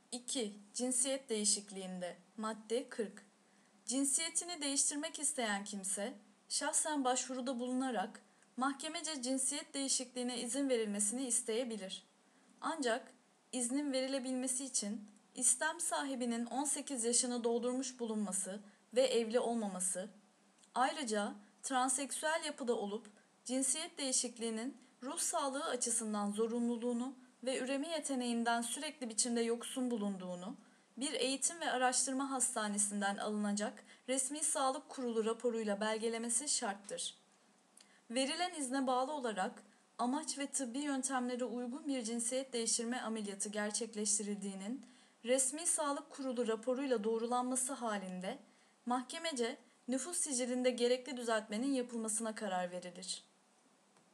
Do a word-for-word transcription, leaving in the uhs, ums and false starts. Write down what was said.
iki. Cinsiyet değişikliğinde madde kırk. Cinsiyetini değiştirmek isteyen kimse, şahsen başvuruda bulunarak mahkemece cinsiyet değişikliğine izin verilmesini isteyebilir. Ancak iznin verilebilmesi için istem sahibinin on sekiz yaşını doldurmuş bulunması ve evli olmaması, ayrıca transseksüel yapıda olup cinsiyet değişikliğinin ruh sağlığı açısından zorunluluğunu ve üreme yeteneğinden sürekli biçimde yoksun bulunduğunu, bir eğitim ve araştırma hastanesinden alınacak resmi sağlık kurulu raporuyla belgelemesi şarttır. Verilen izne bağlı olarak amaç ve tıbbi yöntemlere uygun bir cinsiyet değiştirme ameliyatı gerçekleştirildiğinin resmi sağlık kurulu raporuyla doğrulanması halinde mahkemece nüfus sicilinde gerekli düzeltmenin yapılmasına karar verilir.